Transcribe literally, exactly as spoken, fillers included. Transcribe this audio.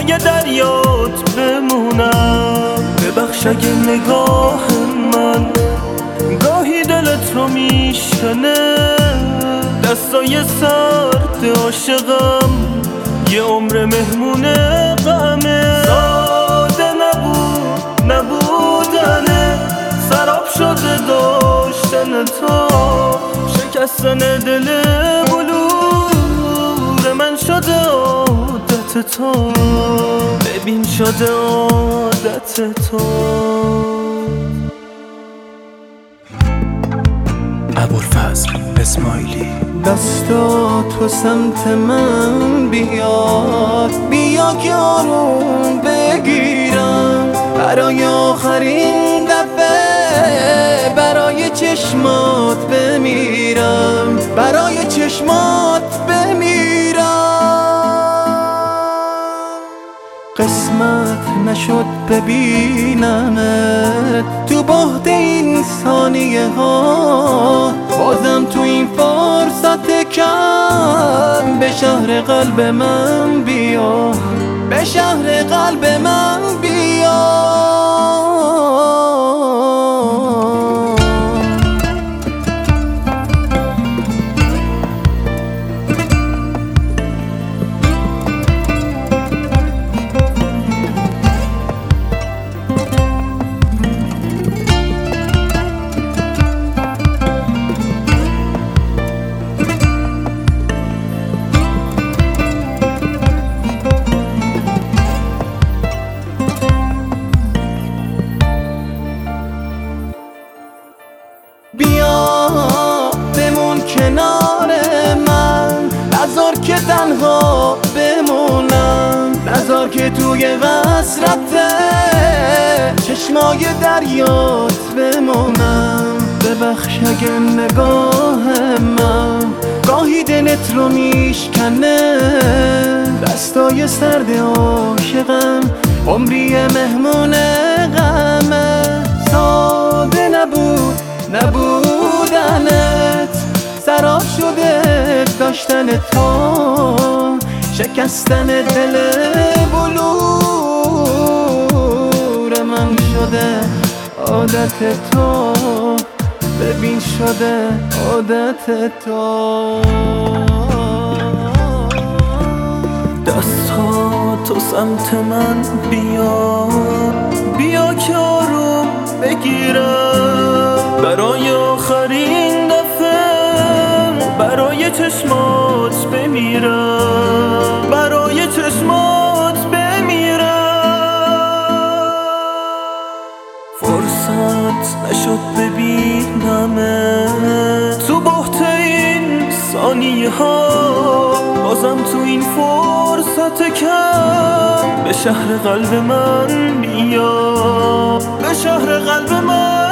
لای دریات بمونم. ببخش اگه نگاه من گاهی دلت رو میشکنه، دستای سرد عاشقم یه عمر مهمون غمه. ساده نبود نبودنه، سراب شده داشتن تو، شکستن دل بلور من شده عادت تو. ببین شده عادت تو. ابوالفضل اسماعیلی. دستا تو سمت من بیاد، بیا که آروم بگیرم، برای آخرین دفعه برای چشمات بمیرم، برای چشمات بمیرم. قسمت نشد ببینمت تو بعد این ثانیه ها، بازم تو این فرصت کم به شهر قلب من بیا، به شهر قلب من بیا. بیا بمون کنار من، نذار که تنها بمونم، نذار که توی قصرت چشمای دریات بمونم. ببخش اگه نگاه من گاهی دلت رو میشکنه، دستای سرد عاشقم عمری مهمون غمه. ساده نبود نبودنت، سراب شده داشتن تو، شکستن دل بلور من شده عادت تو. ببین شده عادت تو. دستها تو سمت من بیا، بیا که آروم بگیرم، برای آخرین دفعه برای چشمات بمیرم، برای چشمات بمیرم. فرصت نشد ببینمت تو بحت این ثانیه ها، بازم تو این فرصت کم به شهر قلب من بیا، به شهر قلب من